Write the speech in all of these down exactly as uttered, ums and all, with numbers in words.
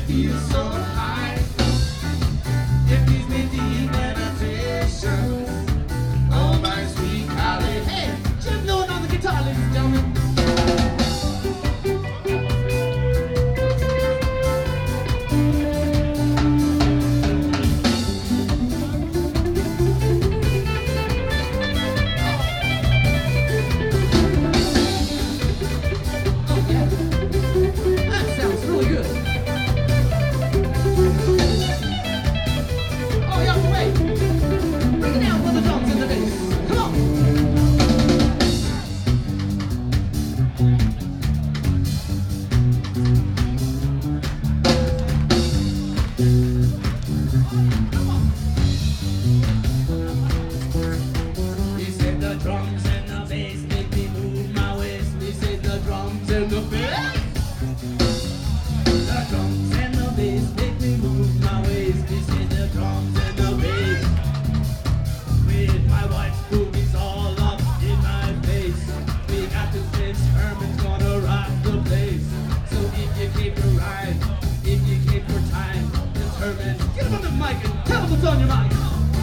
feel so high. It gives me deep meditation. Oh, my sweet Callie. Hey, Jim Norton on the guitar, ladies and gentlemen. What's on your mind?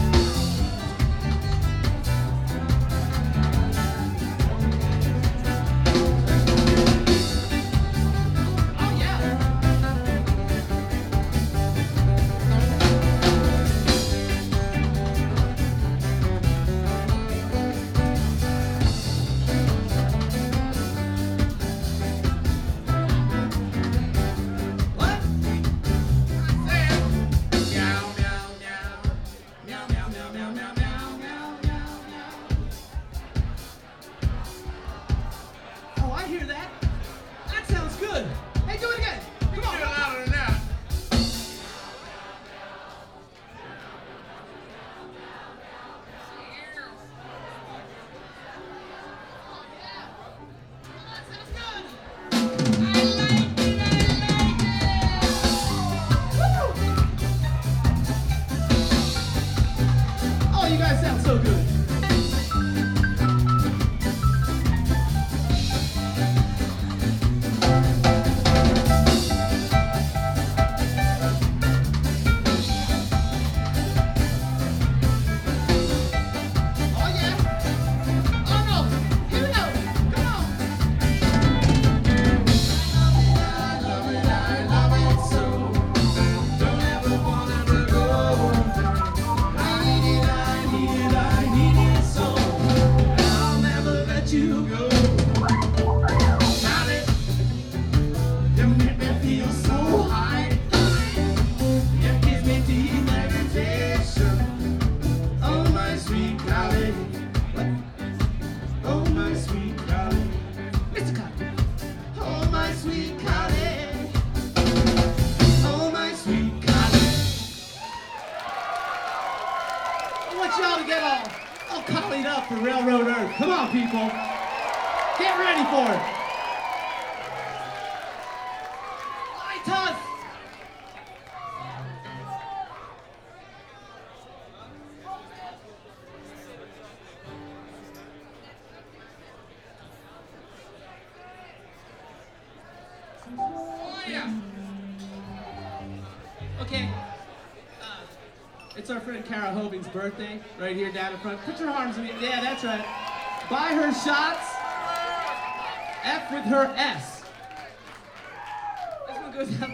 You guys sound so good. Y'all to get all, all collied up for Railroad Earth. Come on, people. Get ready for it. Light us. Oh, yeah. Okay. It's our friend Kara Hoving's birthday, right here down in front. Put your arms in the, yeah, that's right. Buy her shots, F with her S. This one goes out.